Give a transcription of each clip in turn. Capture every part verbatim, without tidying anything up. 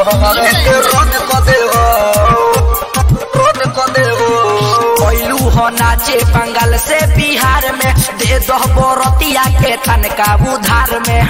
लहंगा के रोद को दे हो रोद को दे हो कोइलू हो नाचे बंगाल से बिहार में दे दो बोरतिया के तनका उधार में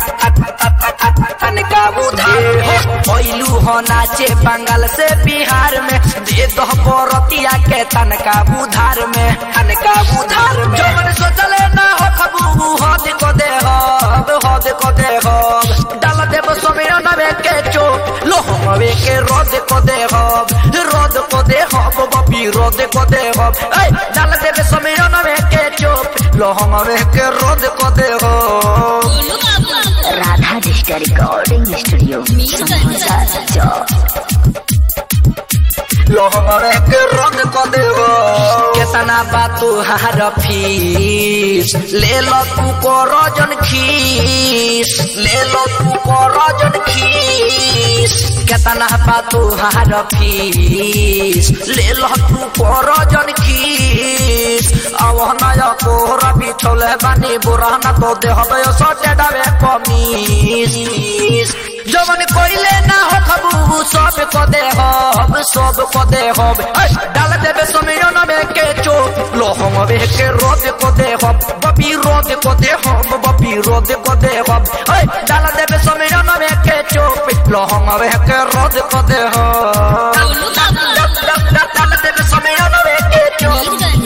तनका उधार कोइलू हो नाचे बंगाल से बिहार में दे दो बोरतिया के तनका उधार में तनका उधार में जो मन सोचले ना हो खबू हद को दे हो हद को दे हो डाल देव समीर नवे के चो लोहवे के रोद को दे हो रोद को दे हो बबी रोद को दे हो ए डाल देव समीर नवे के चो लोहवे के रोद को दे हो राधा डिजिटल रिकॉर्डिंग स्टूडियो लोहरे के रोद को दे हो केतना बातू हार फीस ले लो तू को रोजन खीस ले लो तू को रोजन खीस केतना बातू हार फीस ले लो तू को रोजन खीस आवहना को रवि छोले बानी बुराना तो दे हबे सोटे डावे कमीस जवन कोइले ना हो खबू सब को दे हो सब को दे हो डाल देवे समीर नवे के चो लोहवे के रोद को दे हो बबी रोद को दे हो बबी रोद को दे हो डाल देवे समीर नवे के चो लोहवे के रोद को दे हो डाल देवे समीर नवे के चो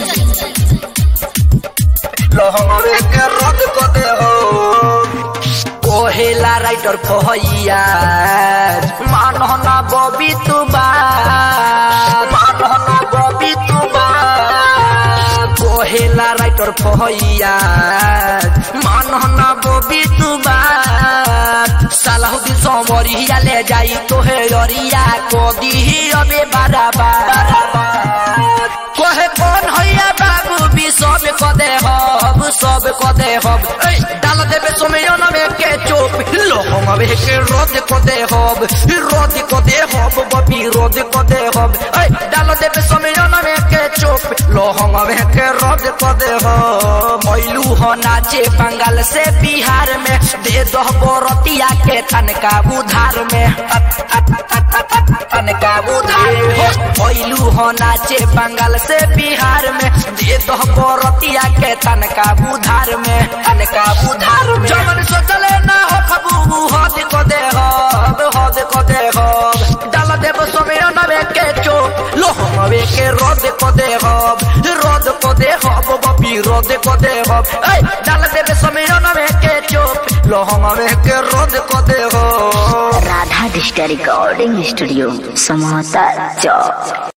लोहवे के रोद को दे हो कोहेला राइटर फहैया मानहना बबी तू बात मानहना बबी तू बात कोहेला राइटर फहैया मानहना बबी तू बात सालाहुद्दीन समरिया ले जाई तोहे अरिया को दी अबे बराबर कोहे कौन हैया बाबू भी सब को दे हब सब को दे हब डाल देवे समीर नवे के चोप लोहवे के रोद को दे हब रोद को दे हब बबी रोद को दे हब डाल देवे समीर नवे के चोप लोहवे के रोद को दे हब मैलू हो नाचे बंगाल से बिहार में दे दो बोरतिया के तनका उधार में तनका उधार मैलू हो नाचे बंगाल से बिहार में दे दो बोरतिया के तनका उधार में तनका उधार में जवन सोचले ना हो खबू हद को दे हो हद को दे हो डाल देव समीर नवे के चो लोहवे के रोद को दे हो रोद को दे हो बबी रोद को दे हो डाल देव समीर नवे के चो लोहवे के रोद को दे हो राधा डिजिटल रिकॉर्डिंग स्टूडियो समाता चौक।